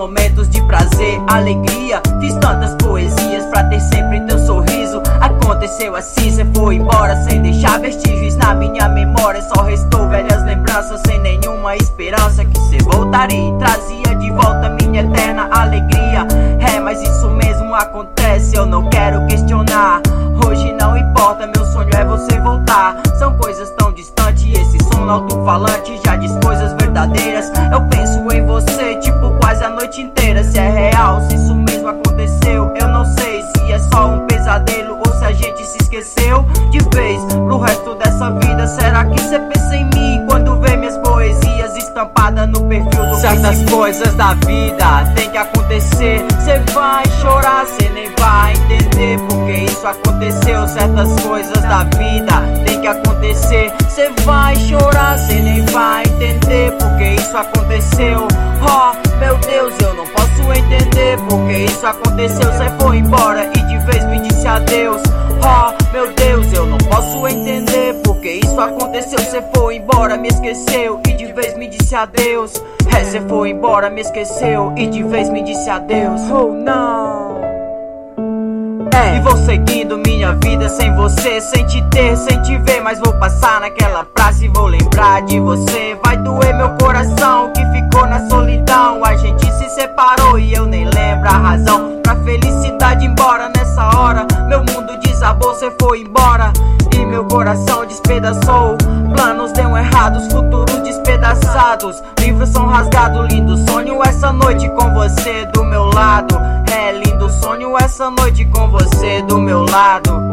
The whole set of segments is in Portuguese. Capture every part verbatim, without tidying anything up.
momentos de prazer, alegria. Fiz tantas poesias pra ter sempre teu sorriso. Aconteceu assim, cê foi embora sem deixar vestígios na minha memória. Só restou velhas lembranças sem nenhuma esperança que cê voltaria e trazia de volta minha eterna alegria. É, mas isso mesmo acontece, eu não quero questionar. Hoje não importa, meu sonho é você voltar. São coisas tão distantes, esse som no alto-falante já diz coisas verdadeiras. Eu penso em você, tipo, quase a noite inteira. Se é real, se isso mesmo aconteceu, eu não sei se é só um pesadelo ou se a gente se esqueceu de vez pro resto dessa vida. Será que cê pensa em mim quando vê minhas poesias estampadas no perfil do Certas Facebook? Coisas da vida tem que acontecer. Cê vai chorar, cê nem vai entender porque isso aconteceu. Certas coisas da vida tem que acontecer. Cê vai chorar, cê nem vai entender porque isso aconteceu. Oh, meu Deus, eu não posso entender porque isso aconteceu. Cê foi embora e de vez me disse adeus. Oh, meu Deus, eu não posso entender porque isso aconteceu. Cê foi embora, me esqueceu e de vez me disse adeus. É, cê foi embora, me esqueceu e de vez me disse adeus. Oh, não. É. E vou seguindo minha vida sem você, sem te ter, sem te ver. Mas vou passar naquela praça e vou lembrar de você. Vai doer meu coração que ficou na solidão. A gente se separou e eu nem lembro a razão. Pra felicidade embora nessa hora, meu mundo desabou, cê foi embora e meu coração despedaçou. Planos deu errados, futuros despedaçados. Livros são rasgados, lindo sonho essa noite com você do meu lado. É lindo sonho essa noite com você do meu lado.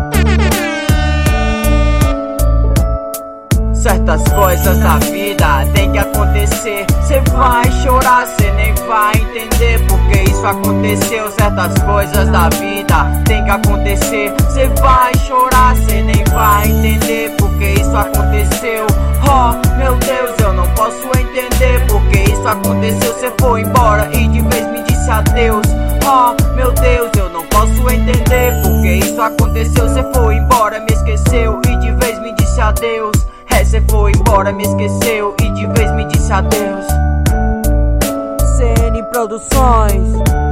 Certas coisas da vida tem que acontecer. Cê vai chorar, cê nem vai entender porque isso aconteceu. Certas coisas da vida tem que acontecer. Cê vai chorar, cê nem vai entender porque isso aconteceu. Oh, meu Deus, eu não posso entender porque isso aconteceu. Cê foi embora e de vez me disse adeus. Oh, meu Deus, eu não posso entender porque isso aconteceu. Cê foi embora, me esqueceu e de vez me disse adeus. É, cê foi embora, me esqueceu e de vez me disse adeus. C N Produções.